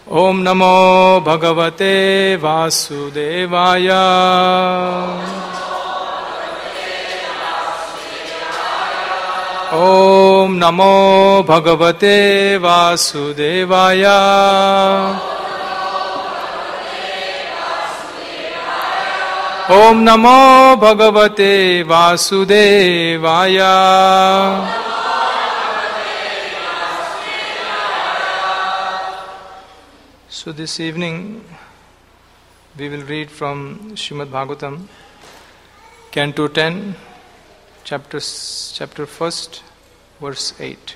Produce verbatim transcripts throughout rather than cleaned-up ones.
Om Namo Bhagavate Vasudevaya. Om Namo Bhagavate Vasudevaya. Om Namo Bhagavate Vasudevaya. So this evening we will read from Srimad Bhagavatam, Canto ten, chapter, chapter first, verse eight.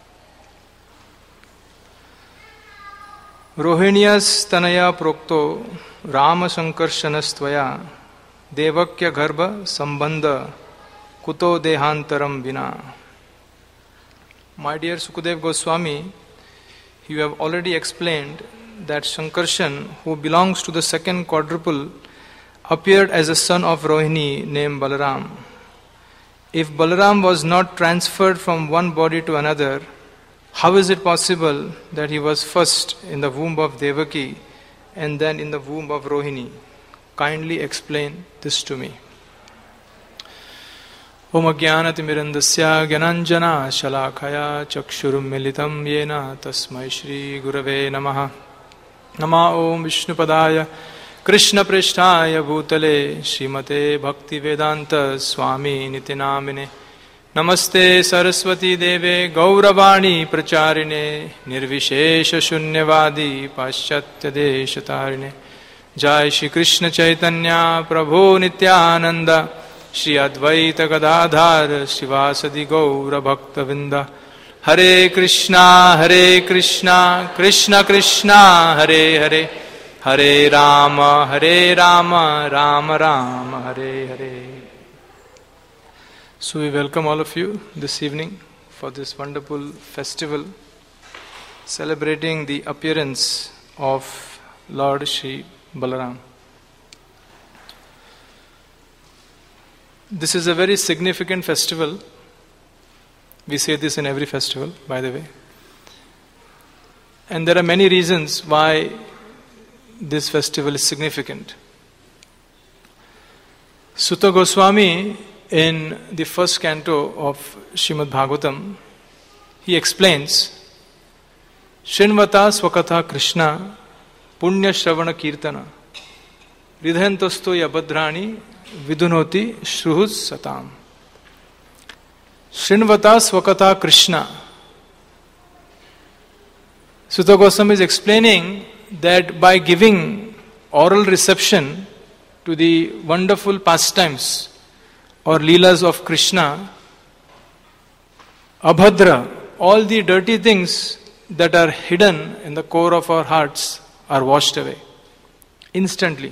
Rohiniyas tanaya prokto Rama Sankarshanastvaya Devakya Garbha Sambandha Kuto Dehantaram Vina. My dear Sukadev Goswami, you have already explained that Sankarshan, who belongs to the second quadruple, appeared as a son of Rohini named Balaram. If Balaram was not transferred from one body to another, how is it possible that he was first in the womb of Devaki and then in the womb of Rohini? Kindly explain this to me. Om Ajnanatimirandasya Gyananjana Shalakaya Chakshurum Militam Yena Tasmai Shri Gurave Namaha. Nama Om Vishnupadaya Krishna Prishtaya Bhutale Srimate Bhakti Vedanta Swami Nitinamine Namaste Saraswati Deve Gauravani Pracharine Nirvishesha Shunyavadi Paschatya Deshatarine Jai Shri Krishna Chaitanya Prabhu Nityananda Shri Advaita Gadadhar Shivasadi Gaura Bhakta Vinda Hare Krishna Hare Krishna Krishna Krishna Hare Hare Hare Rama Hare Rama Rama Rama Hare Hare. So we welcome all of you this evening for this wonderful festival celebrating the appearance of Lord Shri Balaram. This is a very significant festival. We say this in every festival, by the way. And there are many reasons why this festival is significant. Sutta Goswami, in the first canto of Srimad Bhagavatam, he explains, Srinvata Swakatha Krishna Punya Shravana Kirtana Ridhantasto Yabhadrani Vidunoti Shruhus Satam. Srinvata Swakatha Krishna. Sutta Goswami is explaining that by giving oral reception to the wonderful pastimes or leelas of Krishna, Abhadra, all the dirty things that are hidden in the core of our hearts are washed away instantly.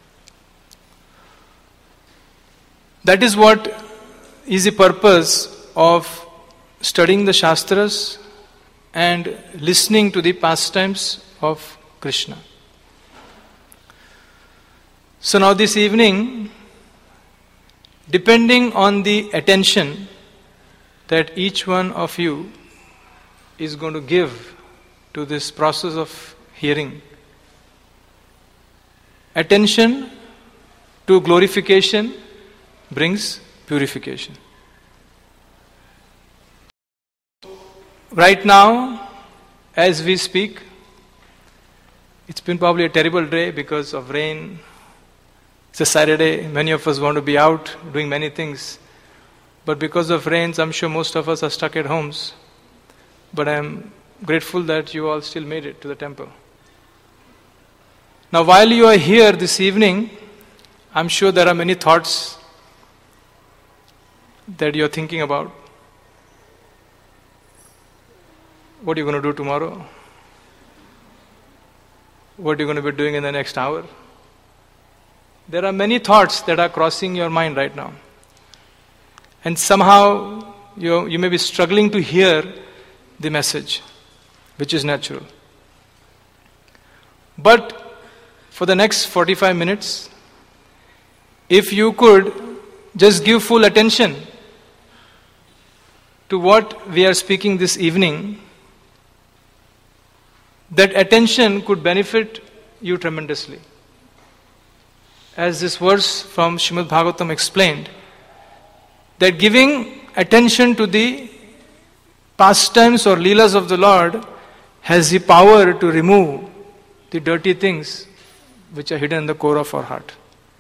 That is what is the purpose of studying the Shastras and listening to the pastimes of Krishna. So now this evening, depending on the attention that each one of you is going to give to this process of hearing, attention to glorification brings purification. Right now, as we speak, it's been probably a terrible day because of rain. It's a Saturday. Many of us want to be out doing many things. But because of rains, I'm sure most of us are stuck at homes. But I'm grateful that you all still made it to the temple. Now, while you are here this evening, I'm sure there are many thoughts that you're thinking about. What are you going to do tomorrow? What are you going to be doing in the next hour? There are many thoughts that are crossing your mind right now. And somehow you, you may be struggling to hear the message, which is natural. But for the next forty-five minutes, if you could just give full attention to what we are speaking this evening, that attention could benefit you tremendously. As this verse from Srimad Bhagavatam explained, that giving attention to the pastimes or leelas of the Lord has the power to remove the dirty things which are hidden in the core of our heart.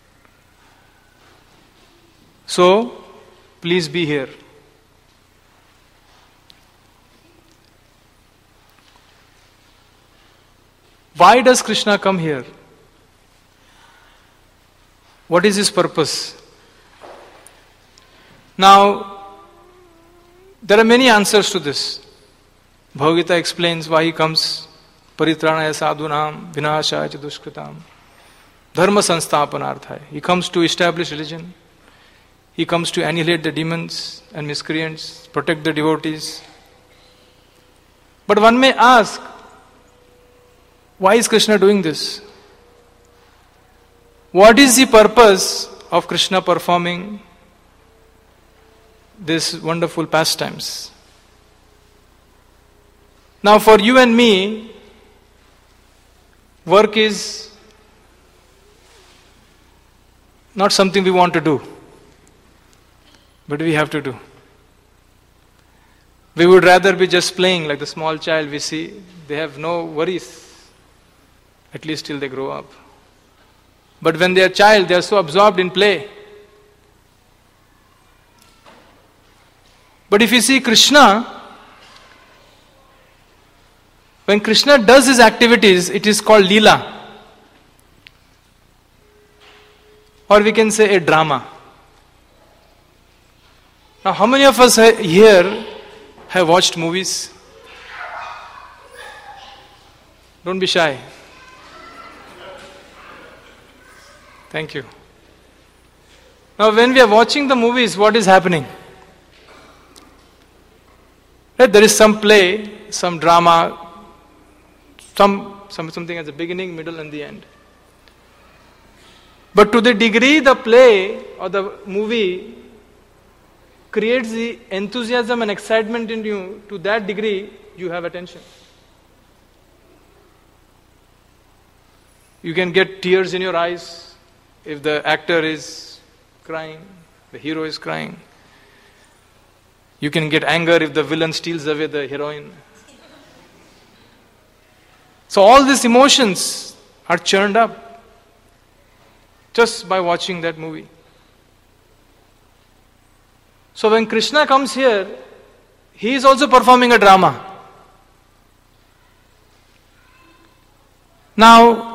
So, please be here. Why does Krishna come here? What is his purpose? Now, there are many answers to this. Bhagavad Gita explains why he comes. Paritranaya sadhunam vinashaya cha dushkritam dharma sansthapanarthaya. He comes to establish religion. He comes to annihilate the demons and miscreants, protect the devotees. But one may ask, why is Krishna doing this? What is the purpose of Krishna performing these wonderful pastimes? Now for you and me, work is not something we want to do, but we have to do. We would rather be just playing like the small child we see. They have no worries, at least till they grow up. But when they are a child, they are so absorbed in play. But if you see Krishna, when Krishna does his activities, it is called Leela. Or we can say a drama. Now, how many of us here have watched movies? Don't be shy. Thank you. Now, when we are watching the movies, what is happening? Right? There is some play, some drama, some, some something at the beginning, middle, and the end. But to the degree the play or the movie creates the enthusiasm and excitement in you, to that degree you have attention. You can get tears in your eyes if the actor is crying, the hero is crying. You can get anger if the villain steals away the heroine. So all these emotions are churned up just by watching that movie. So when Krishna comes here, he is also performing a drama. Now,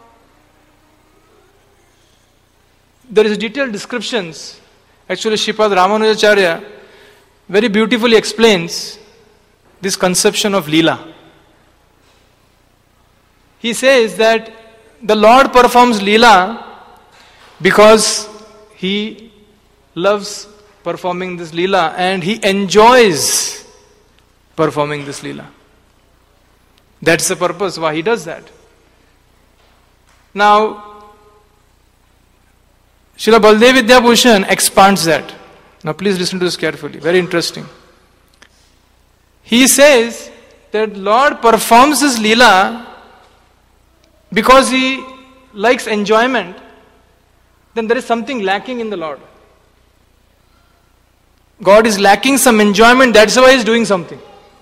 there is detailed descriptions. Actually, Sripad Ramanujacharya very beautifully explains this conception of Leela. He says that the Lord performs Leela because he loves performing this Leela and he enjoys performing this Leela. That's the purpose why he does that. Now, Srila Baldev Vidyabhushan expands that. Now please listen to this carefully, very interesting. He says that Lord performs his Leela because he likes enjoyment, then there is something lacking in the Lord. God is lacking some enjoyment, that's why he is doing something.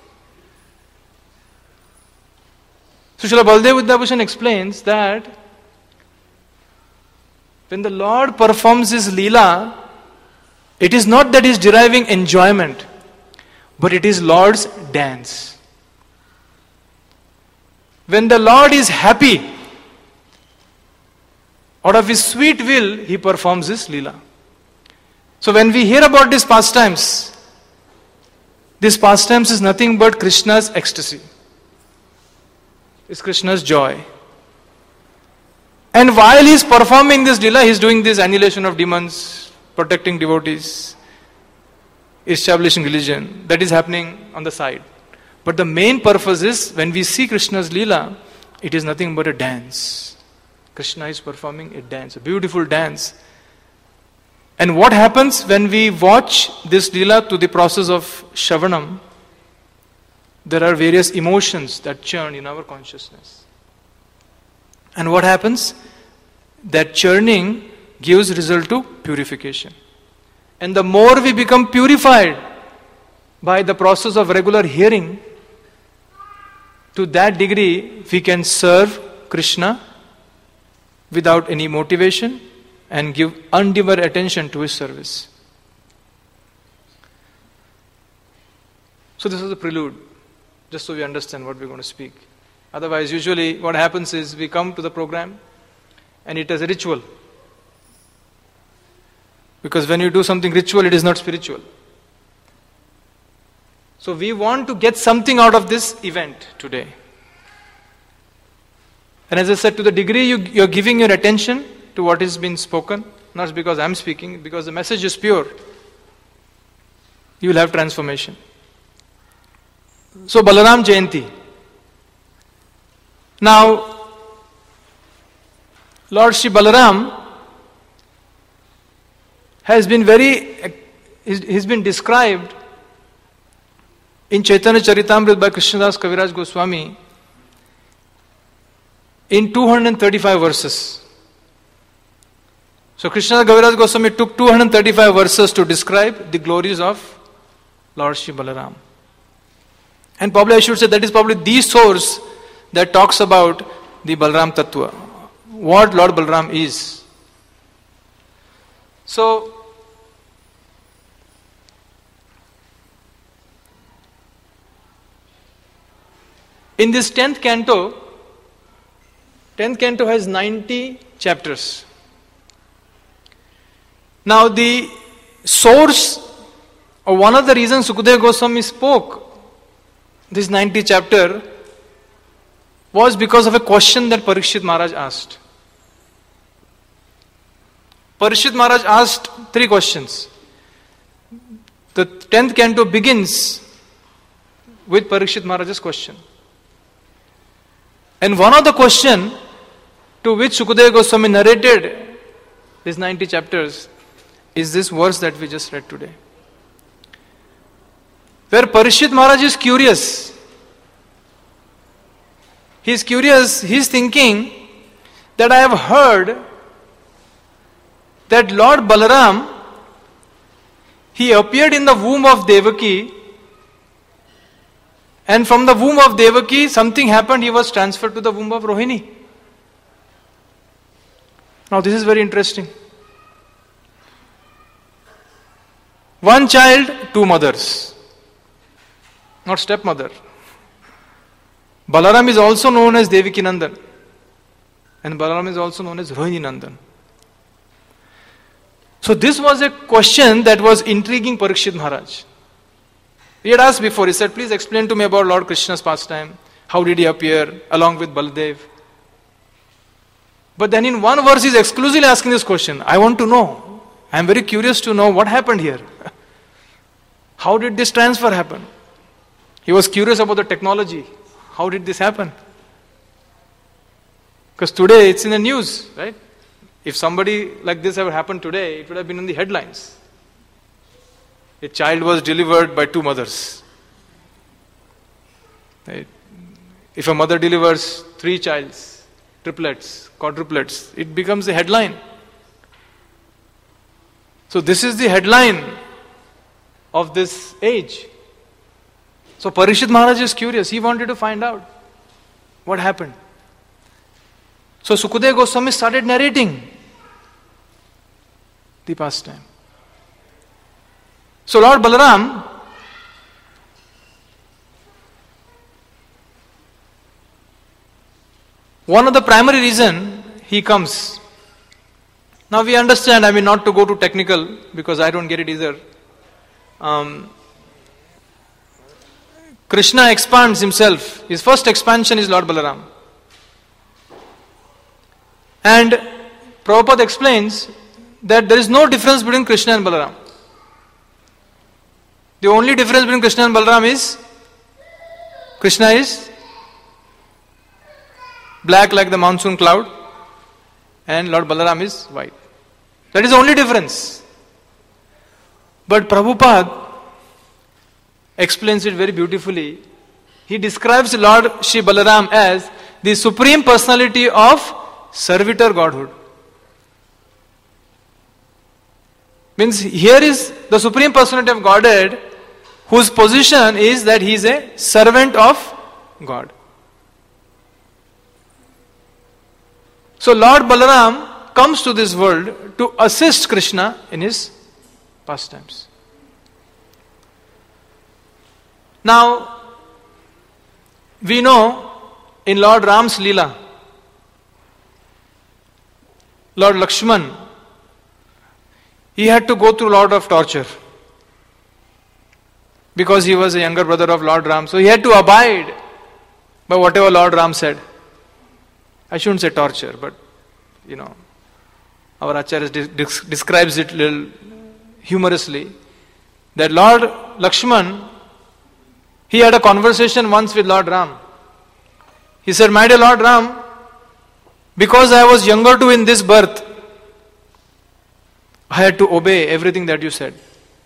So Srila Baldev Vidyabhushan explains that when the Lord performs his Leela, it is not that he is deriving enjoyment, but it is Lord's dance. When the Lord is happy, out of his sweet will, he performs his Leela. So when we hear about these pastimes, these pastimes is nothing but Krishna's ecstasy. It's Krishna's joy. And while he is performing this Leela, he is doing this annihilation of demons, protecting devotees, establishing religion. That is happening on the side. But the main purpose is, when we see Krishna's Leela, it is nothing but a dance. Krishna is performing a dance, a beautiful dance. And what happens when we watch this Leela to the process of Shravanam? there are various emotions that churn in our consciousness. And what happens? That churning gives result to purification. And the more we become purified by the process of regular hearing, to that degree we can serve Krishna without any motivation and give undivided attention to his service. So this is the prelude, just so we understand what we're going to speak. Otherwise, usually what happens is we come to the program and it is a ritual. Because when you do something ritual, it is not spiritual. So we want to get something out of this event today. And as I said, to the degree you, you're giving your attention to what is being spoken, not because I'm speaking, because the message is pure, you will have transformation. So Balaram Jayanti. Now, Lord Shri Balaram has been very, he's been described in Chaitanya Charitamrita by Krishnadas Kaviraj Goswami in two hundred thirty-five verses. So Krishnadas Kaviraj Goswami took two hundred thirty-five verses to describe the glories of Lord Shri Balaram. And probably I should say that is probably the source that talks about the Balaram Tattva, what Lord Balaram is. So, in this tenth canto, tenth canto has ninety chapters. Now the source, or one of the reasons Sukadeva Goswami spoke this ninetieth chapter was because of a question that Parikshit Maharaj asked. Parikshit Maharaj asked three questions. The tenth canto begins with Parikshit Maharaj's question. And one of the question to which Sukadeva Goswami narrated these ninety chapters is this verse that we just read today. Where Parikshit Maharaj is curious. He is curious, he is thinking that I have heard that Lord Balaram, he appeared in the womb of Devaki, and from the womb of Devaki something happened, he was transferred to the womb of Rohini. Now this is very interesting. One child, two mothers. Not stepmother. Balaram is also known as Devaki Nandan. And Balaram is also known as Rohini Nandan. So this was a question that was intriguing Parikshit Maharaj. He had asked before, he said, please explain to me about Lord Krishna's pastime. How did he appear along with Baladev? But then in one verse he is exclusively asking this question. I want to know. I am very curious to know what happened here. How did this transfer happen? He was curious about the technology. How did this happen? Because today it's in the news, right? If somebody like this ever happened today, it would have been in the headlines. A child was delivered by two mothers. Right? If a mother delivers three childs, triplets, quadruplets, it becomes a headline. So this is the headline of this age. So Parikshit Maharaj is curious. He wanted to find out what happened. So Sukadeva Goswami started narrating the pastime. So Lord Balaram, one of the primary reason he comes. Now we understand, I mean not to go too technical because I don't get it either. Um, Krishna expands himself. His first expansion is Lord Balaram. And Prabhupada explains that there is no difference between Krishna and Balaram. The only difference between Krishna and Balaram is Krishna is black like the monsoon cloud and Lord Balaram is white. That is the only difference. But Prabhupada explains it very beautifully he describes Lord Shri Balaram as the Supreme Personality of Servitor Godhood. Means here is the Supreme Personality of Godhead, whose position is that he is a servant of God. So Lord Balaram comes to this world to assist Krishna in his pastimes. Now, we know in Lord Ram's Leela, Lord Lakshman, he had to go through a lot of torture because he was a younger brother of Lord Ram. So he had to abide by whatever Lord Ram said. I shouldn't say torture, but you know, our Acharya de- de- describes it a little humorously, that Lord Lakshman, he had a conversation once with Lord Ram. He said, "My dear Lord Ram, because I was younger to in this birth, I had to obey everything that you said.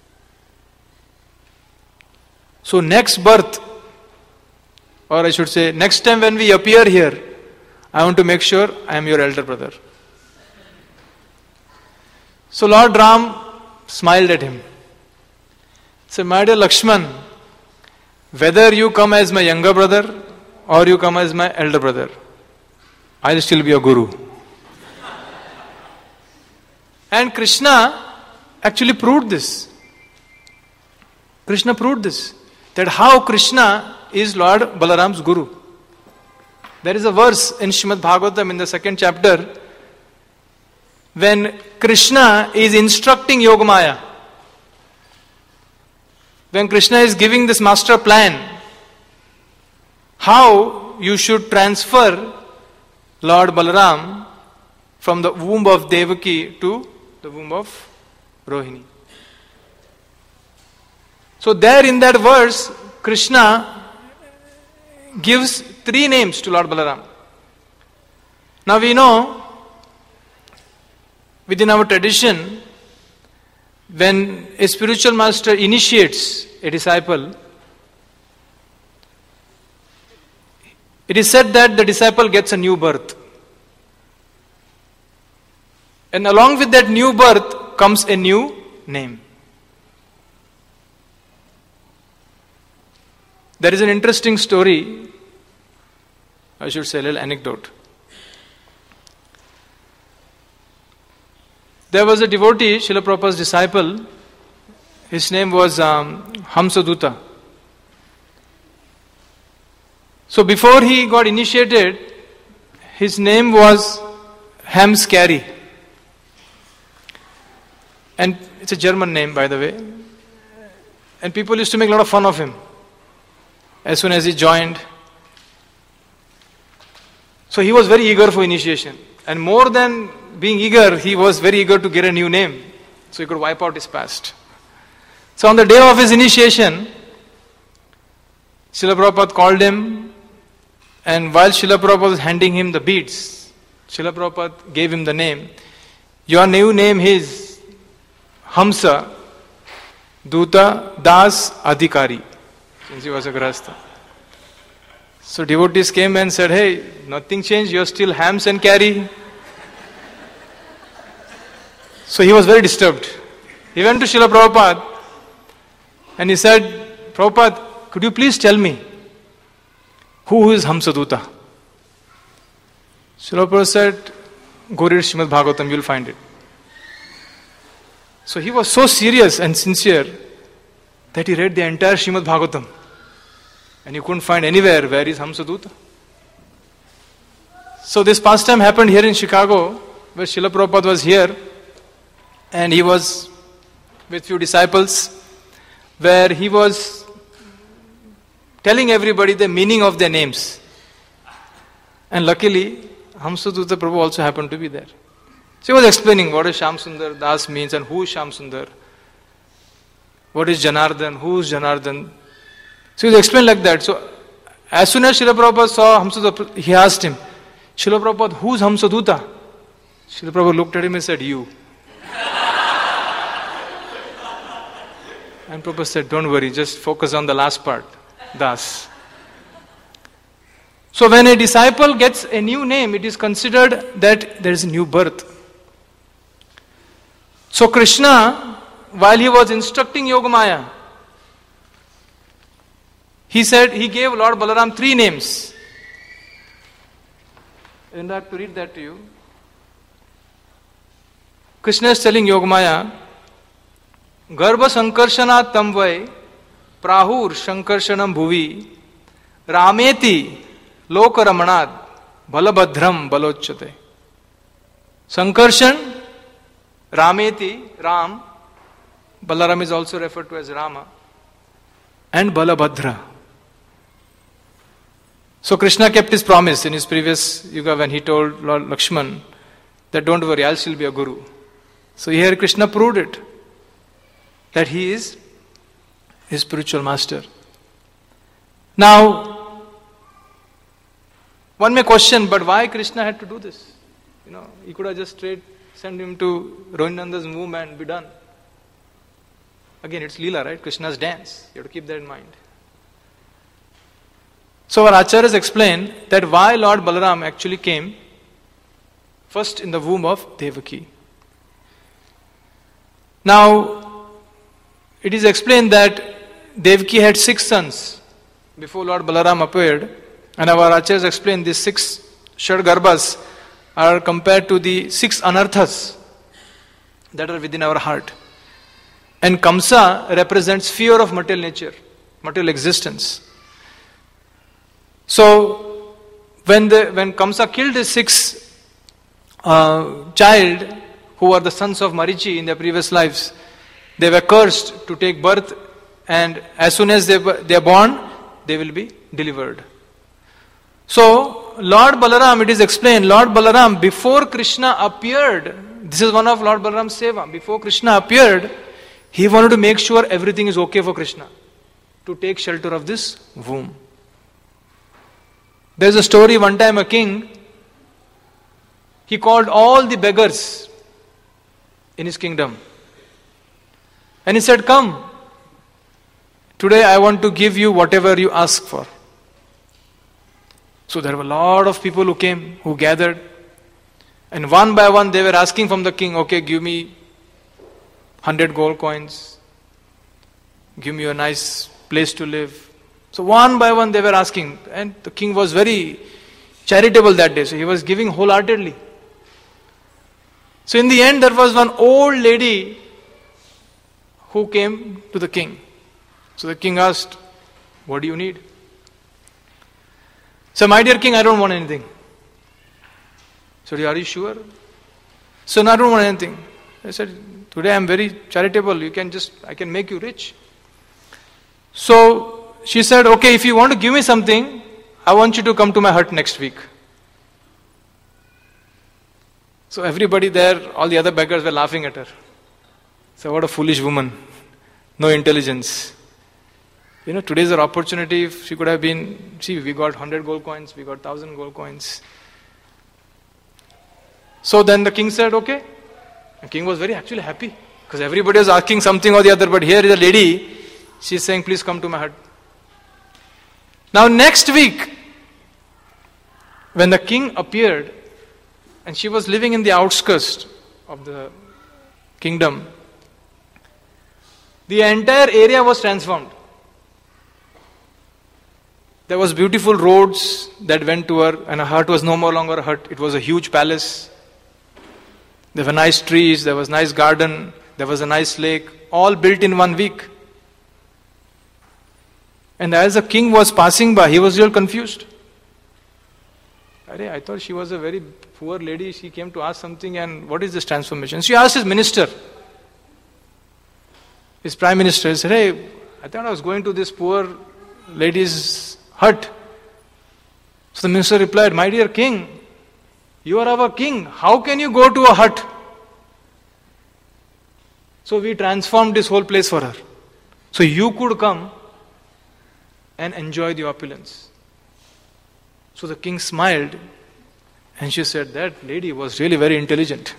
So next birth, or I should say next time when we appear here, I want to make sure I am your elder brother." So Lord Ram smiled at him. He said, "My dear Lakshman, whether you come as my younger brother or you come as my elder brother, I will still be your guru." And Krishna actually proved this. Krishna proved this. That how Krishna is Lord Balaram's guru. There is a verse in Srimad Bhagavatam in the second chapter when Krishna is instructing Yogamaya. When Krishna is giving this master plan, how you should transfer Lord Balaram from the womb of Devaki to the womb of Rohini. So there in that verse, Krishna gives three names to Lord Balaram. Now we know, within our tradition, when a spiritual master initiates a disciple, it is said that the disciple gets a new birth. And along with that new birth comes a new name. There is an interesting story, I should say a little anecdote. There was a devotee, Srila Prabhupada's disciple, his name was um, Hamsaduta. So before he got initiated, his name was Hamskari. And it's a German name, by the way. And people used to make a lot of fun of him as soon as he joined. So he was very eager for initiation. And more than being eager, he was very eager to get a new name so he could wipe out his past. So on the day of his initiation, Srila Prabhupada called him, and while Srila Prabhupada was handing him the beads, Srila Prabhupada gave him the name. Your new name is Hamsa Duta Das Adhikari, since he was a Grahastha. So devotees came and said, "Hey, nothing changed, you're still hams and carry." So he was very disturbed. He went to Srila Prabhupada and he said, "Prabhupada, could you please tell me who is Hamsaduta?" Srila Prabhupada said, "Go read Srimad Bhagavatam, you'll find it." So he was so serious and sincere that he read the entire Srimad Bhagavatam and he couldn't find anywhere where is Hamsaduta. So this pastime happened here in Chicago, where Srila Prabhupada was here, and he was with few disciples, where he was telling everybody the meaning of their names. And luckily, Hamsaduta Prabhu also happened to be there. So he was explaining what is Shyam Sundar Das means and who is Shyam Sundar. What is Janardhan, who is Janardhan. So he was explained like that. So as soon as Srila Prabhupada saw Hamsaduta, he asked him, "Srila Prabhupada, who is Hamsaduta?" Srila Prabhupada looked at him and said, "You." And Prabhupada said, "Don't worry, just focus on the last part, Das." So when a disciple gets a new name, it is considered that there is a new birth. So Krishna, while he was instructing Yogamaya, he said, he gave Lord Balaram three names. I would like to read that to you. Krishna is telling Yogamaya, Garbha Sankarshana Tamvai Prahur Sankarshanam Bhuvi Rameti Lokaramanad Balabhadram Balochate. Sankarshan, Rameti, Ram, Balaram is also referred to as Rama, and Balabhadra. So Krishna kept his promise in his previous yuga when he told Lord Lakshman that don't worry, I'll still be a guru. So here Krishna proved it, that he is his spiritual master. Now, one may question, but why Krishna had to do this? You know, he could have just straight sent him to Rohinanda's womb and be done. Again, it's Leela, right? Krishna's dance. You have to keep that in mind. So our acharyas explain that why Lord Balaram actually came first in the womb of Devaki. Now, it is explained that Devaki had six sons before Lord Balaram appeared, and our acharyas explain these six Shadgarbhas are compared to the six anarthas that are within our heart. And Kamsa represents fear of material nature, material existence. So, when the when Kamsa killed his six uh, child, who were the sons of Marichi in their previous lives, they were cursed to take birth, and as soon as they they are born, they will be delivered. So, Lord Balaram, it is explained, Lord Balaram, before Krishna appeared, this is one of Lord Balaram's seva, before Krishna appeared, he wanted to make sure everything is okay for Krishna, to take shelter of this womb. There's a story, one time a king, he called all the beggars in his kingdom. And he said, come, today I want to give you whatever you ask for. So there were a lot of people who came, who gathered. And one by one they were asking from the king, okay, give me hundred gold coins. Give me a nice place to live. So one by one they were asking, and the king was very charitable that day, so he was giving wholeheartedly. So in the end there was one old lady who came to the king. So the king asked, what do you need? So, my dear king, I don't want anything. So, are you sure? So, no, I don't want anything. I said, today I am very charitable, you can just, I can make you rich. So, she said, okay, if you want to give me something, I want you to come to my hut next week. So, everybody there, all the other beggars were laughing at her. So, what a foolish woman. No intelligence. You know, today's our opportunity, if she could have been, see, we got one hundred gold coins, we got one thousand gold coins. So then the king said, okay. The king was very actually happy, because everybody was asking something or the other, but here is a lady, she is saying, please come to my hut. Now next week, when the king appeared, and she was living in the outskirts of the kingdom, the entire area was transformed. There was beautiful roads that went to her, and her hut was no more longer a hut. It was a huge palace. There were nice trees, there was nice garden, there was a nice lake, all built in one week. And as the king was passing by, he was real confused. I thought she was a very poor lady, she came to ask something, and what is this transformation? She asked his minister, his prime minister, he said, hey, I thought I was going to this poor lady's hut. So the minister replied, my dear king, you are our king. How can you go to a hut? So we transformed this whole place for her. So you could come and enjoy the opulence. So the king smiled and she said, that lady was really very intelligent.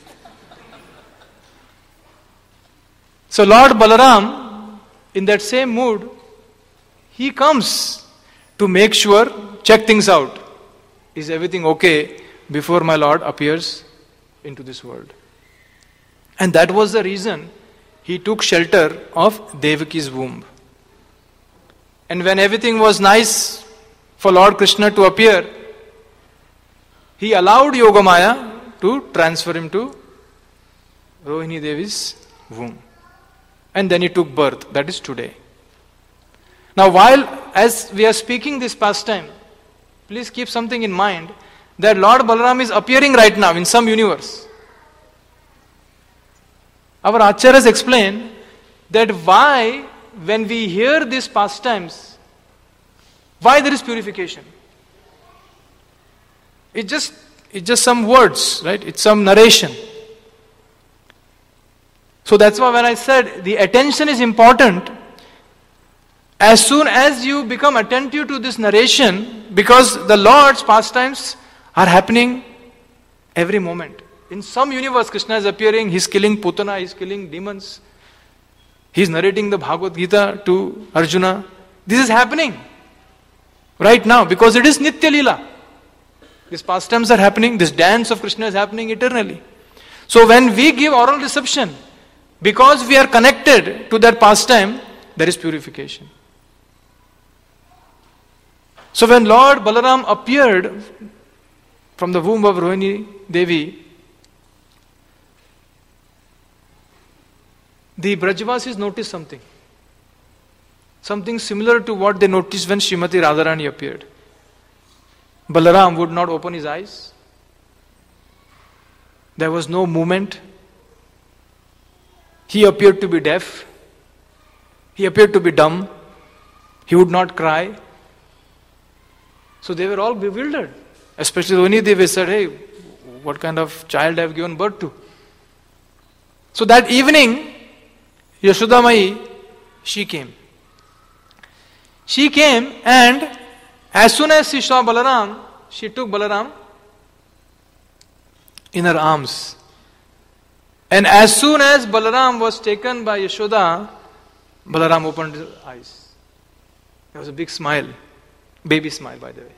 So Lord Balaram, in that same mood, he comes to make sure, check things out. is everything okay before my Lord appears into this world? And that was the reason he took shelter of Devaki's womb. And when everything was nice for Lord Krishna to appear, he allowed Yogamaya to transfer him to Rohini Devi's womb. And then he took birth. That is today. Now while, as we are speaking this pastime, please keep something in mind, that Lord Balaram is appearing right now in some universe. Our acharyas explain that why, when we hear these pastimes, why there is purification. It's just, it's just some words, right? It's some narration. So that's why when I said the attention is important, as soon as you become attentive to this narration, because the Lord's pastimes are happening every moment. In some universe, Krishna is appearing, he's killing Putana, he's killing demons. He's narrating the Bhagavad Gita to Arjuna. This is happening right now because it is Nitya Leela. These pastimes are happening, this dance of Krishna is happening eternally. So when we give oral reception, because we are connected to that pastime, there is purification. So when Lord Balaram appeared from the womb of Rohini Devi, the Brajavasis noticed something. Something similar to what they noticed when Srimati Radharani appeared. Balaram would not open his eyes. There was no movement. He appeared to be deaf. He appeared to be dumb. He would not cry. So they were all bewildered. Especially Rohini Devi said, hey, what kind of child I have given birth to? So that evening, Yashoda Mai, she came. She came and as soon as she saw Balaram, she took Balaram in her arms. And as soon as Balaram was taken by Yashoda, Balaram opened his eyes. There was a big smile. Baby smile, by the way.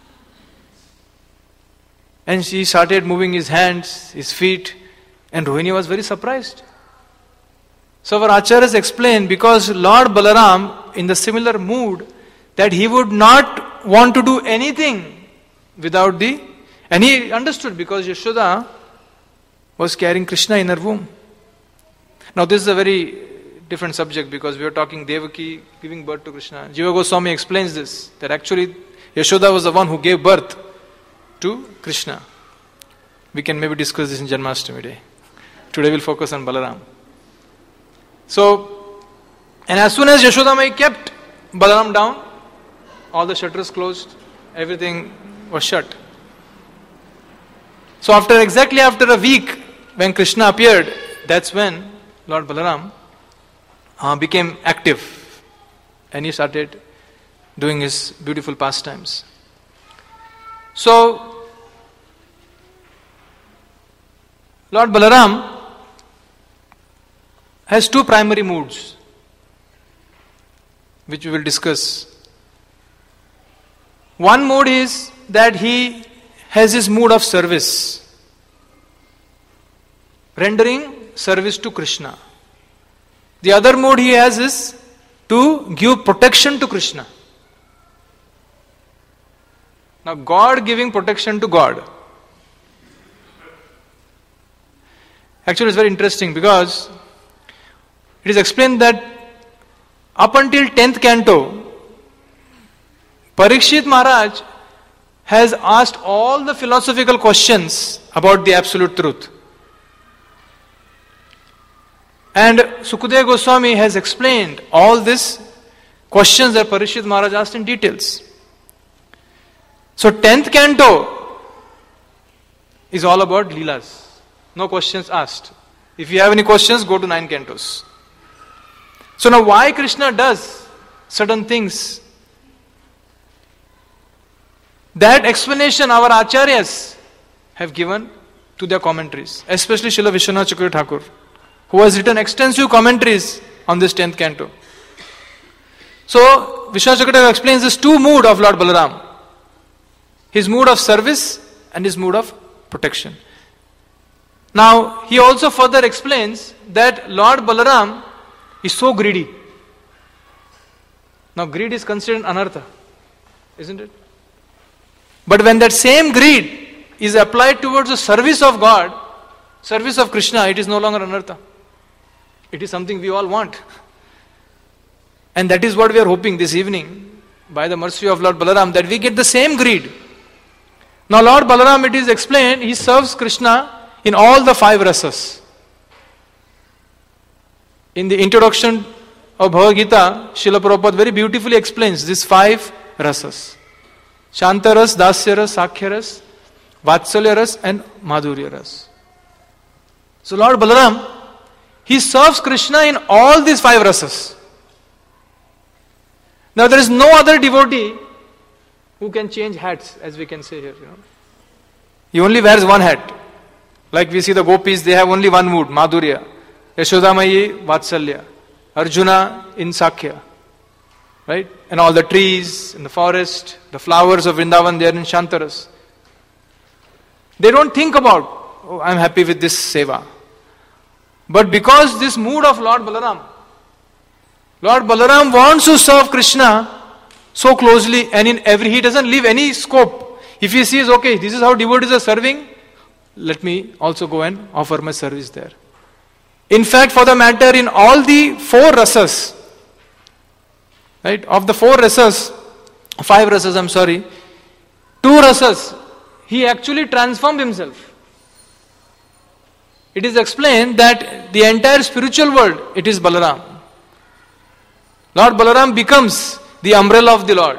And she started moving his hands, his feet, and Rohini was very surprised. So our acharyas explain, because Lord Balaram, in the similar mood, that he would not want to do anything without the, and he understood because Yashoda was carrying Krishna in her womb. Now this is a very different subject because we are talking Devaki giving birth to Krishna. Jiva Goswami explains this, that actually Yashoda was the one who gave birth to Krishna. We can maybe discuss this in Janmashtami day. Today we'll focus on Balaram. So, and as soon as Yashoda Mai kept Balaram down, all the shutters closed, everything was shut. So after exactly after a week, when Krishna appeared, that's when Lord Balaram uh, became active and he started doing his beautiful pastimes. So, Lord Balaram has two primary moods, which we will discuss. One mood is that he has his mood of service, rendering service to Krishna. The other mood he has is to give protection to Krishna. Now, God giving protection to God. Actually, it's very interesting because it is explained that up until tenth canto, Parikshit Maharaj has asked all the philosophical questions about the absolute truth. And Sukadeva Goswami has explained all these questions that Parikshit Maharaj asked in details. So tenth canto is all about Leelas. No questions asked. If you have any questions, go to nine cantos. So now why Krishna does certain things? That explanation our acharyas have given to their commentaries, especially Srila Vishwanath Chakravarti Thakur, who has written extensive commentaries on this tenth canto. So Vishwanath Chakravarti explains this two mood of Lord Balaram. His mood of service and his mood of protection. Now, he also further explains that Lord Balaram is so greedy. Now, greed is considered anartha, isn't it? But when that same greed is applied towards the service of God, service of Krishna, it is no longer anartha. It is something we all want. And that is what we are hoping this evening, by the mercy of Lord Balaram, that we get the same greed. Now, Lord Balaram, it is explained, he serves Krishna in all the five rasas. In the introduction of Bhagavad Gita, Srila Prabhupada very beautifully explains these five rasas. Shantaras, Dasyaras, Sakhyaras, Vatsalyaras and Madhuryaras. So Lord Balaram, he serves Krishna in all these five rasas. Now there is no other devotee who can change hats, as we can say here. You know. He only wears one hat. Like we see the gopis, they have only one mood, Madhurya. Yashodamayi, Vatsalya. Arjuna in Sakhya. Right? And all the trees, in the forest, the flowers of Vrindavan, they are in Shantaras. They don't think about, oh, I'm happy with this seva. But because this mood of Lord Balaram, Lord Balaram wants to serve Krishna so closely, and in every, he doesn't leave any scope. If he sees, okay, this is how devotees are serving, let me also go and offer my service there. In fact, for the matter, in all the four rasas, right, of the four rasas, five rasas, I'm sorry, two rasas, he actually transformed himself. It is explained that the entire spiritual world, it is Balaram. Lord Balaram becomes the umbrella of the Lord.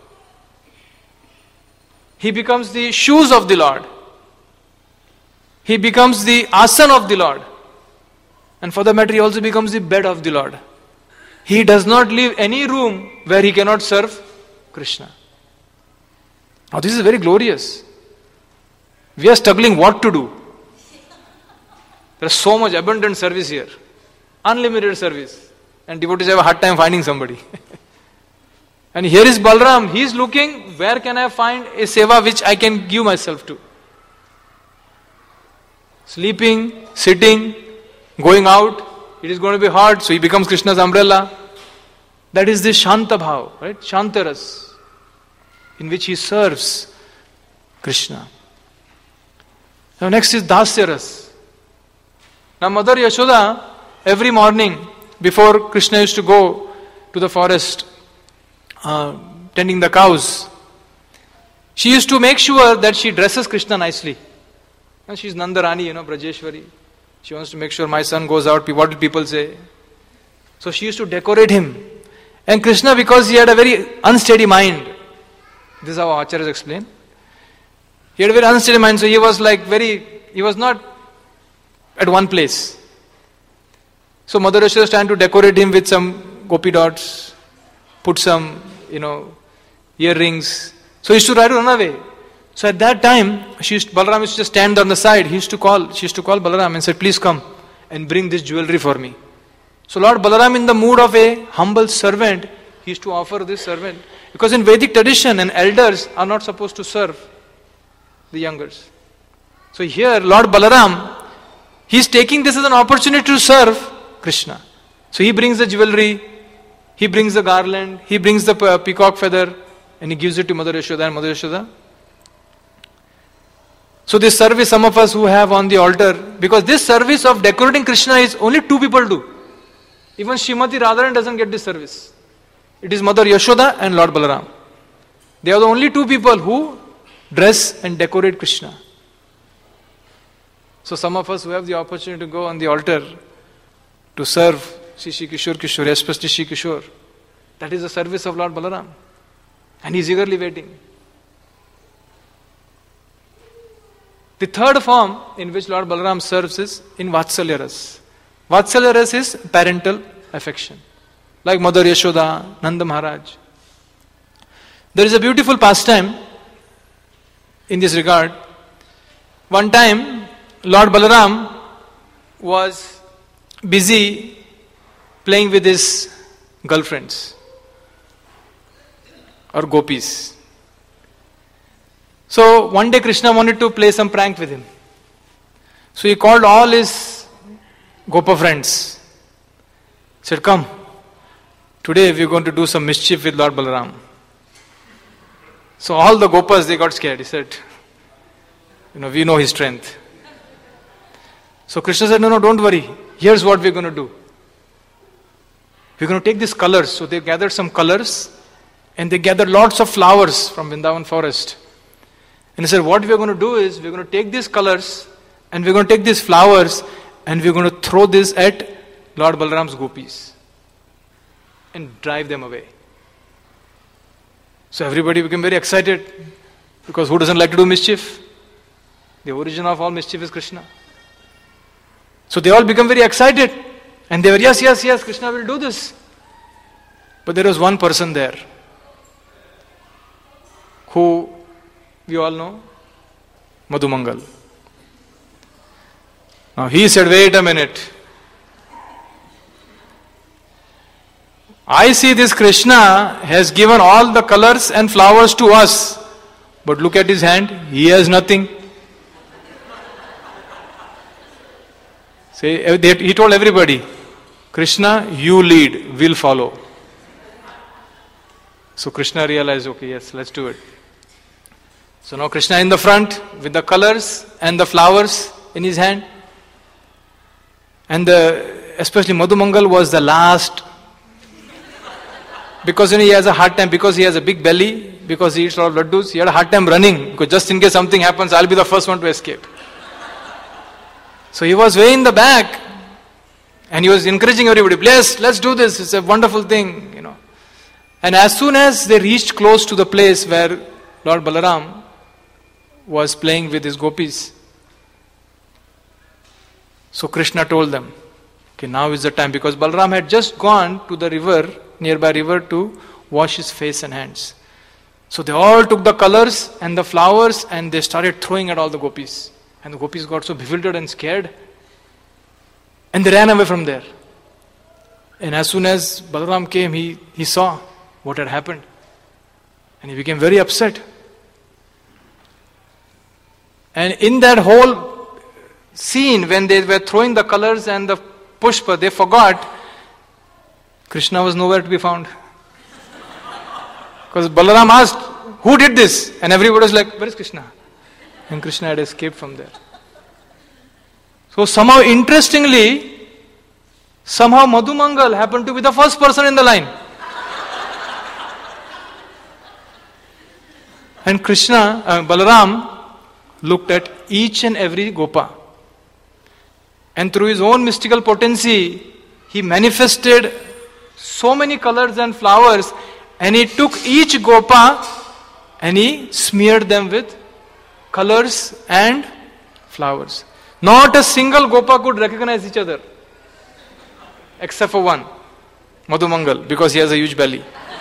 He becomes the shoes of the Lord. He becomes the asana of the Lord. And for the matter, he also becomes the bed of the Lord. He does not leave any room where he cannot serve Krishna. Now this is very glorious. We are struggling what to do. There is so much abundant service here. Unlimited service. And devotees have a hard time finding somebody. And here is Balaram. He is looking, where can I find a seva which I can give myself to? Sleeping, sitting, going out. It is going to be hard, so he becomes Krishna's umbrella. That is the Shanta Bhav, right? Shantaras, in which he serves Krishna. Now next is Dasyaras. Now Mother Yashoda, every morning before Krishna used to go to the forest, uh, tending the cows, she used to make sure that she dresses Krishna nicely. And she is Nandarani, you know, Brajeshwari. She wants to make sure my son goes out, what will people say? So she used to decorate him. And Krishna, because he had a very unsteady mind, this is how Acharyas explain. He had a very unsteady mind, so he was like very, he was not at one place. So Mother Yashoda was trying to decorate him with some gopi dots, put some, you know, earrings. So he used to try to run away. So at that time, she used, Balaram used to just stand on the side. He used to call, she used to call Balaram and said, please come and bring this jewelry for me. So Lord Balaram, in the mood of a humble servant, he used to offer this servant. Because in Vedic tradition, and elders are not supposed to serve the youngers. So here, Lord Balaram, he is taking this as an opportunity to serve Krishna. So he brings the jewelry, he brings the garland, he brings the peacock feather, and he gives it to Mother Yashoda and Mother Yashoda. So this service some of us who have on the altar, because this service of decorating Krishna is only two people do. Even Srimati Radharani doesn't get this service. It is Mother Yashoda and Lord Balaram. They are the only two people who dress and decorate Krishna. So some of us who have the opportunity to go on the altar to serve Shri Shri Kishore Kishore, especially Shri Kishore, that is the service of Lord Balaram. And he is eagerly waiting. The third form in which Lord Balaram serves is in Vatsalya Ras. Vatsalya Ras is parental affection. Like Mother Yashoda, Nanda Maharaj. There is a beautiful pastime in this regard. One time, Lord Balaram was busy playing with his girlfriends or gopis. So one day Krishna wanted to play some prank with him. So he called all his Gopa friends. He said, come, today we are going to do some mischief with Lord Balaram. So all the Gopas, they got scared. He said, you know, we know his strength. So Krishna said, no, no, don't worry. Here's what we're going to do. We're going to take these colors. So they gathered some colors and they gathered lots of flowers from Vrindavan forest. And he said, what we're going to do is we're going to take these colors and we're going to take these flowers and we're going to throw this at Lord Balaram's gopis and drive them away. So everybody became very excited because who doesn't like to do mischief? The origin of all mischief is Krishna. So they all become very excited and they were, yes, yes, yes, Krishna will do this. But there was one person there who we all know, Madhu Mangal. Now he said, wait a minute. I see this Krishna has given all the colors and flowers to us. But look at his hand, he has nothing. Say, he told everybody, Krishna, you lead, we'll follow. So Krishna realized, okay, yes, let's do it. So now Krishna in the front with the colors and the flowers in his hand. And the, especially Madhu Mangal was the last. Because you know, he has a hard time, because he has a big belly, because he eats a lot of laddus, he had a hard time running. Because just in case something happens, I'll be the first one to escape. So he was way in the back. And he was encouraging everybody, yes, let's do this, it's a wonderful thing, you know. And as soon as they reached close to the place where Lord Balaram was playing with his gopis, so Krishna told them, okay, now is the time, because Balaram had just gone to the river, nearby river, to wash his face and hands. So they all took the colors and the flowers and they started throwing at all the gopis. And the gopis got so bewildered and scared. And they ran away from there. And as soon as Balaram came, he, he saw what had happened. And he became very upset. And in that whole scene, when they were throwing the colors and the pushpa, they forgot Krishna was nowhere to be found. Because Balaram asked, who did this? And everybody was like, where is Krishna? And Krishna had escaped from there. So somehow, interestingly, somehow Madhu Mangal happened to be the first person in the line. And Krishna, uh, Balaram looked at each and every Gopa. And through his own mystical potency, he manifested so many colors and flowers, and he took each Gopa and he smeared them with colors and flowers. Not a single Gopa could recognize each other, except for one, Madhu Mangal, because he has a huge belly.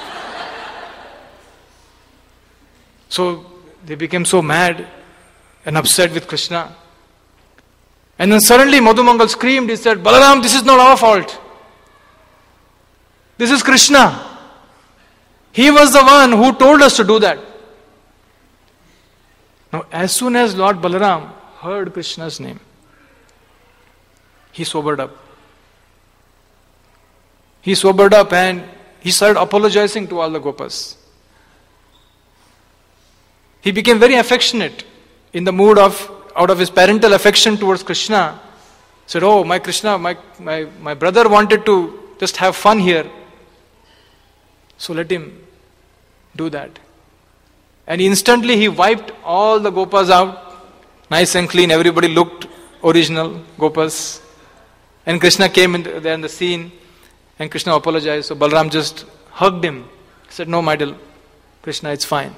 So they became so mad and upset with Krishna. And then suddenly Madhu Mangal screamed, he said, Balaram, this is not our fault. This is Krishna. He was the one who told us to do that. Now, as soon as Lord Balaram heard Krishna's name, he sobered up. He sobered up and he started apologizing to all the Gopas. He became very affectionate in the mood of, out of his parental affection towards Krishna. Said, oh, my Krishna, my, my, my brother wanted to just have fun here. So let him do that. And instantly he wiped all the Gopas out, nice and clean. Everybody looked original Gopas. And Krishna came in the, there in the scene, and Krishna apologized. So Balaram just hugged him. He said, no, my dear Krishna, it's fine.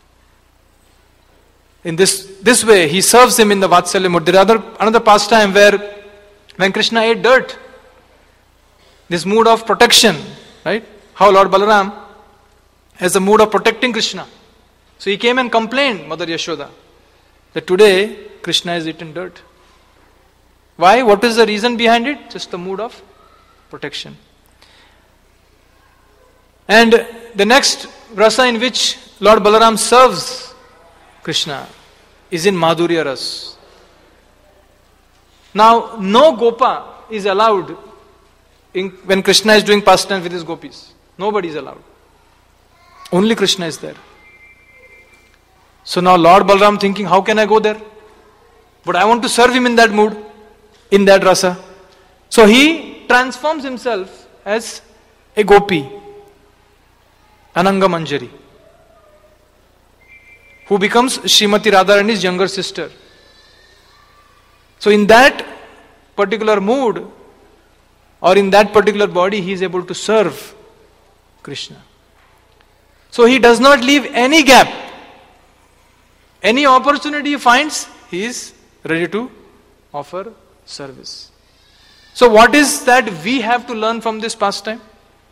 In this this way, he serves him in the Vatsalya mood. There is other, another pastime where when Krishna ate dirt, this mood of protection, right? How Lord Balaram has the mood of protecting Krishna. So he came and complained, Mother Yashoda, that today Krishna has eaten dirt. Why? What is the reason behind it? Just the mood of protection. And the next rasa in which Lord Balaram serves Krishna is in Madhurya Ras. Now, no Gopa is allowed in, when Krishna is doing pastime with his gopis. Nobody is allowed. Only Krishna is there. So now Lord Balaram thinking, how can I go there? But I want to serve him in that mood, in that rasa. So he transforms himself as a gopi, Ananga Manjari, who becomes Srimati Radharani's younger sister. So in that particular mood, or in that particular body, he is able to serve Krishna. So he does not leave any gap. Any opportunity he finds, he is ready to offer service. So what is that we have to learn from this pastime?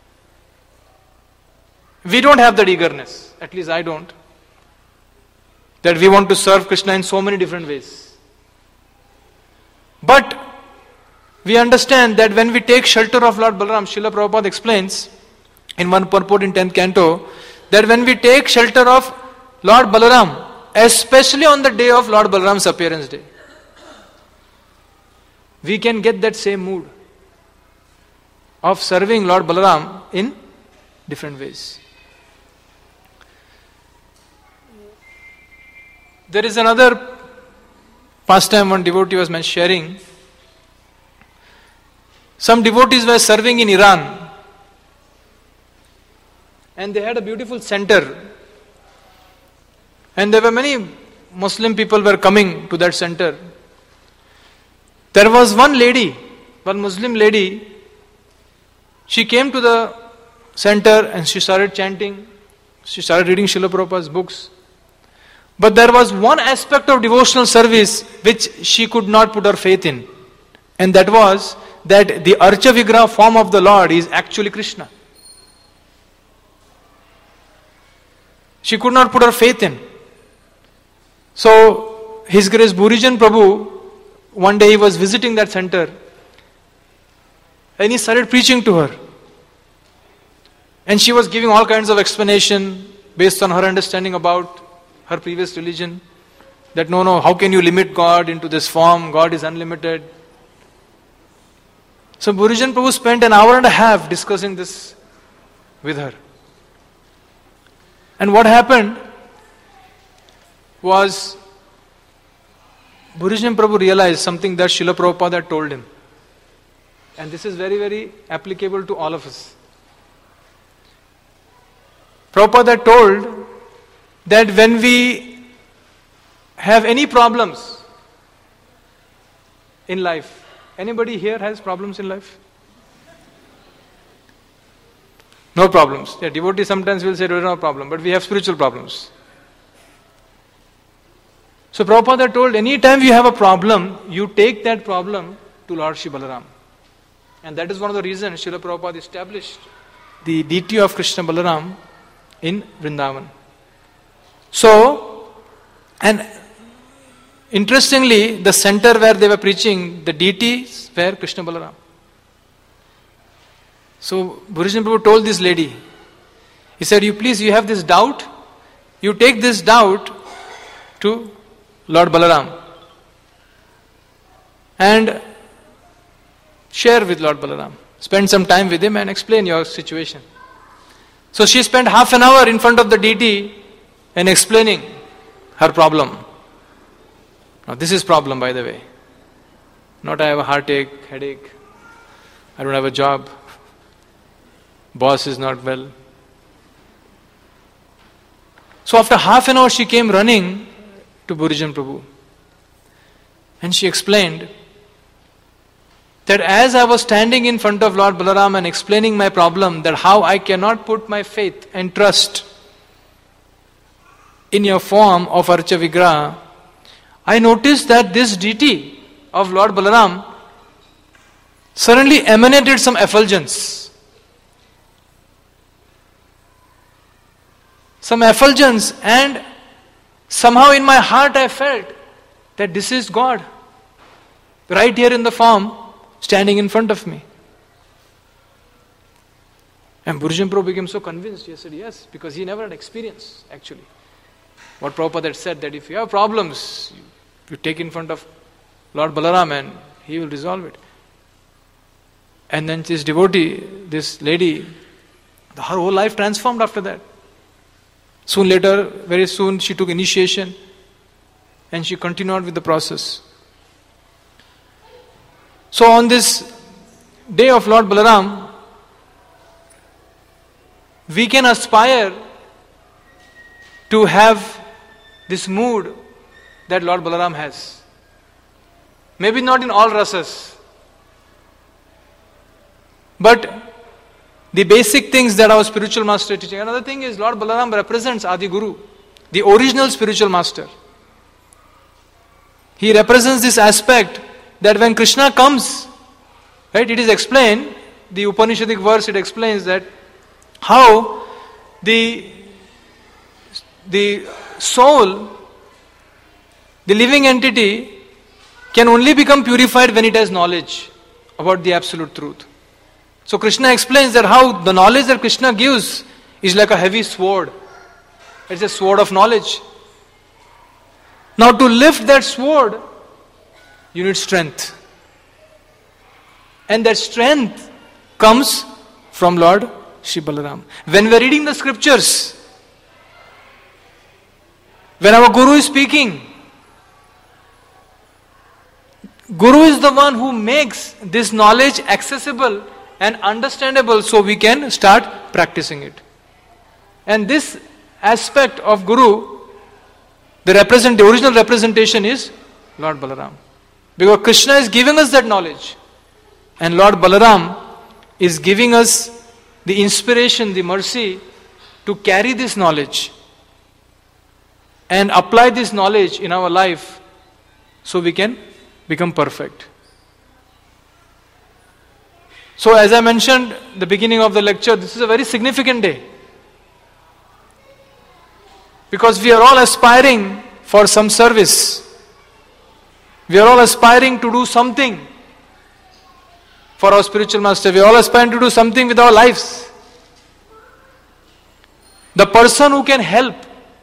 We don't have that eagerness, at least I don't, that we want to serve Krishna in so many different ways. But we understand that when we take shelter of Lord Balaram, Srila Prabhupada explains in one purport in tenth canto, that when we take shelter of Lord Balaram, especially on the day of Lord Balaram's appearance day, we can get that same mood of serving Lord Balaram in different ways. There is another pastime one devotee was sharing. Some devotees were serving in Iran, and they had a beautiful center, and there were many Muslim people were coming to that center. There was one lady, one Muslim lady, she came to the center and she started chanting, she started reading Srila Prabhupada's books. But there was one aspect of devotional service which she could not put her faith in, and that was that the Archa Vigraha form of the Lord is actually Krishna. She could not put her faith in. So, His Grace Burijan Prabhu, one day he was visiting that center and he started preaching to her. And she was giving all kinds of explanation based on her understanding about her previous religion. That no, no, how can you limit God into this form? God is unlimited. So Burijan Prabhu spent an hour and a half discussing this with her. And what happened was, Burijan Prabhu realized something that Srila Prabhupada had told him. And this is very, very applicable to all of us. Prabhupada had told that when we have any problems in life, anybody here has problems in life? No problems. Yeah, devotees sometimes will say there is no problem, but we have spiritual problems. So Prabhupada told, anytime you have a problem, you take that problem to Lord Shri Balaram. And that is one of the reasons Srila Prabhupada established the deity of Krishna Balaram in Vrindavan. So, and interestingly, the center where they were preaching, the deities were Krishna Balaram. So Burijan Prabhu told this lady, he said, you please, you have this doubt, you take this doubt to Lord Balaram and share with Lord Balaram. Spend some time with him and explain your situation. So she spent half an hour in front of the deity and explaining her problem. Now this is problem, by the way. Not I have a heartache, headache, I don't have a job, boss is not well. So after half an hour she came running to Burijan Prabhu. And she explained that as I was standing in front of Lord Balaram and explaining my problem, that how I cannot put my faith and trust in your form of Archa Vigraha, I noticed that this deity of Lord Balaram suddenly emanated some effulgence. Some effulgence, and somehow in my heart I felt that this is God, right here in the form, standing in front of me. And Burijan Prabhu became so convinced, he said yes, because he never had experience actually. What Prabhupada had said, that if you have problems, you, you take in front of Lord Balaram and he will resolve it. And then this devotee, this lady, her whole life transformed after that. Soon later, very soon, she took initiation and she continued with the process. So on this day of Lord Balaram, we can aspire to have this mood that Lord Balaram has. Maybe not in all rasas, but the basic things that our spiritual master is teaching. Another thing is, Lord Balaram represents Adi Guru, the original spiritual master. He represents this aspect that when Krishna comes, right, it is explained, the Upanishadic verse, it explains that how the, the soul, the living entity, can only become purified when it has knowledge about the absolute truth. So Krishna explains that how the knowledge that Krishna gives is like a heavy sword. It's a sword of knowledge. Now to lift that sword, you need strength. And that strength comes from Lord Shri Balaram. When we are reading the scriptures, when our Guru is speaking, Guru is the one who makes this knowledge accessible and understandable so we can start practicing it. And this aspect of Guru, the represent, the original representation is Lord Balaram. Because Krishna is giving us that knowledge. And Lord Balaram is giving us the inspiration, the mercy to carry this knowledge and apply this knowledge in our life so we can become perfect. So as I mentioned at the beginning of the lecture, this is a very significant day. Because we are all aspiring for some service. We are all aspiring to do something for our spiritual master. We are all aspiring to do something with our lives. The person who can help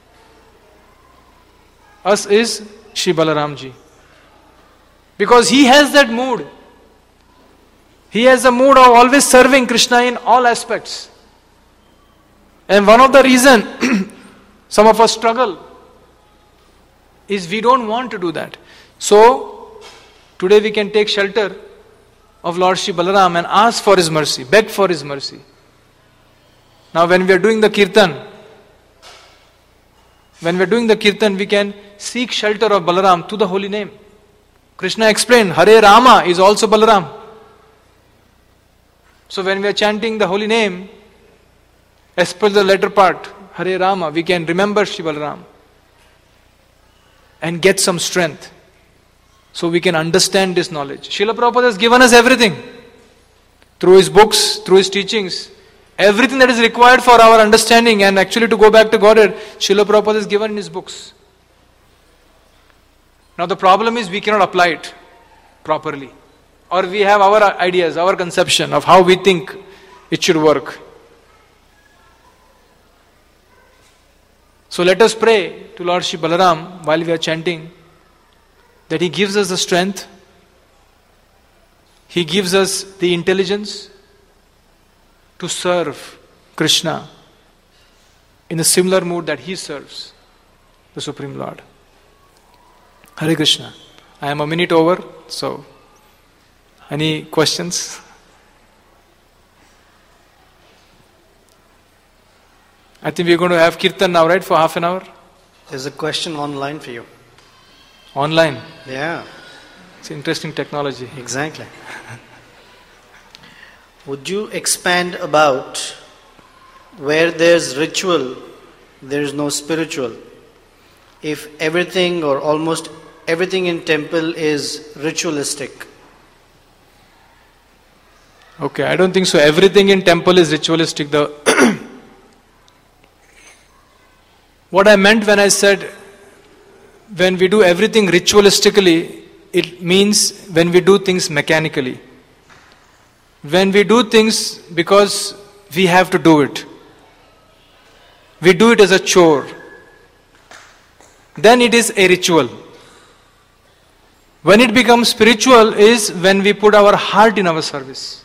us is Shri Balaramji. Because he has that mood. He has a mood of always serving Krishna in all aspects. And one of the reasons some of us struggle is we don't want to do that. So, today we can take shelter of Lord Shri Balaram and ask for his mercy, beg for his mercy. Now when we are doing the kirtan, when we are doing the kirtan, we can seek shelter of Balaram through the holy name. Krishna explained, Hare Rama is also Balaram. So when we are chanting the holy name, especially the latter part, Hare Rama, we can remember Shri Balaram and get some strength so we can understand this knowledge. Srila Prabhupada has given us everything through his books, through his teachings, everything that is required for our understanding and actually to go back to Godhead, Srila Prabhupada has given in his books. Now the problem is we cannot apply it properly. Or we have our ideas, our conception of how we think it should work. So let us pray to Lord Shri Balaram while we are chanting that he gives us the strength, he gives us the intelligence to serve Krishna in a similar mood that he serves the Supreme Lord. Hare Krishna. I am a minute over, so any questions? I think we are going to have kirtan now, right, for half an hour? There's a question online for you. Online? Yeah. It's interesting technology. Exactly. Would you expand about where there's ritual, there is no spiritual? If everything or almost everything in temple is ritualistic. Okay, I don't think so. Everything in temple is ritualistic. The what I meant when I said when we do everything ritualistically, it means when we do things mechanically. When we do things because we have to do it. We do it as a chore. then it is a ritual. When it becomes spiritual is when we put our heart in our service.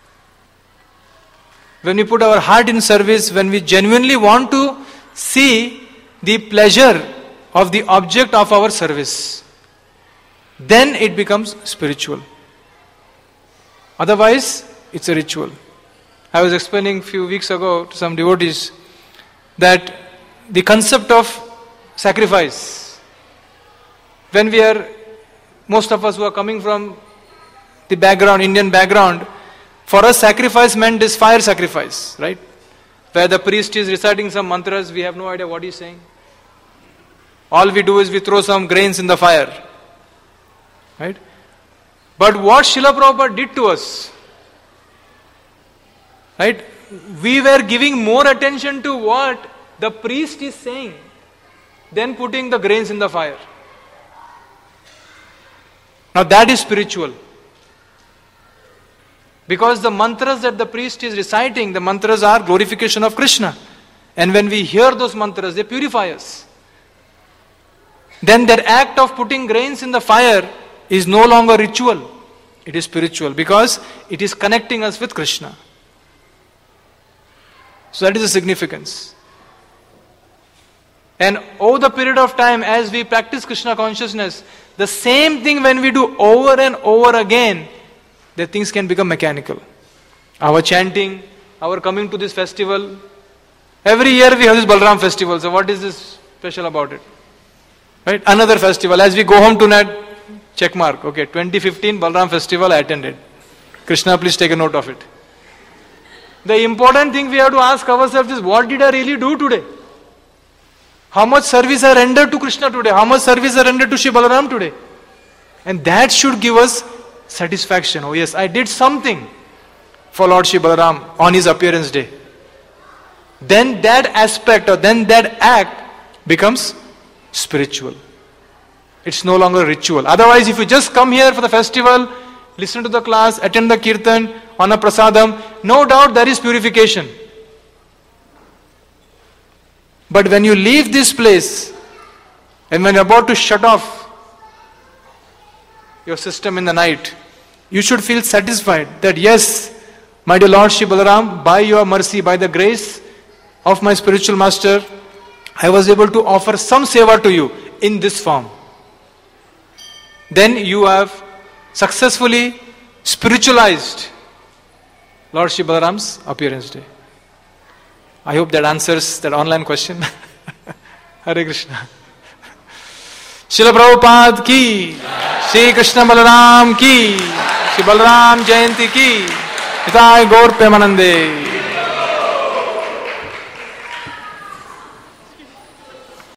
When we put our heart in service, when we genuinely want to see the pleasure of the object of our service, then it becomes spiritual. Otherwise, it's a ritual. I was explaining a few weeks ago to some devotees that the concept of sacrifice, when we are, most of us who are coming from the background, Indian background, for us sacrifice meant is fire sacrifice, right? Where the priest is reciting some mantras, we have no idea what he's saying. All we do is we throw some grains in the fire, right? But what Srila Prabhupada did to us, right? We were giving more attention to what the priest is saying than putting the grains in the fire. Now that is spiritual. Because the mantras that the priest is reciting, the mantras are glorification of Krishna. And when we hear those mantras, they purify us. Then that act of putting grains in the fire is no longer ritual. It is spiritual because it is connecting us with Krishna. So that is the significance. And over the period of time as we practice Krishna consciousness, the same thing when we do over and over again, the things can become mechanical. Our chanting, our coming to this festival. Every year we have this Balaram festival. So what is this special about it? Right? Another festival. As we go home tonight, check mark. Okay, twenty fifteen Balaram festival I attended. Krishna, please take a note of it. The important thing we have to ask ourselves is, what did I really do today? How much service I rendered to Krishna today? How much service I rendered to Shri Balaram today? And that should give us satisfaction. Oh yes, I did something for Lord Shri Balaram on his appearance day. Then that aspect or then that act becomes spiritual. It's no longer ritual. Otherwise, if you just come here for the festival, listen to the class, attend the kirtan, on a prasadam, no doubt there is purification. But when you leave this place and when you're about to shut off your system in the night, you should feel satisfied that yes, my dear Lord Shri Balaram, by your mercy, by the grace of my spiritual master, I was able to offer some seva to you in this form. Then you have successfully spiritualized Lord Shri Balaram's appearance day. I hope that answers that online question. Hare Krishna. Srila Prabhupada ki, Shri Krishna Balaram ki, Shri Balaram Jayanti ki, Nitai Gaur Premanande.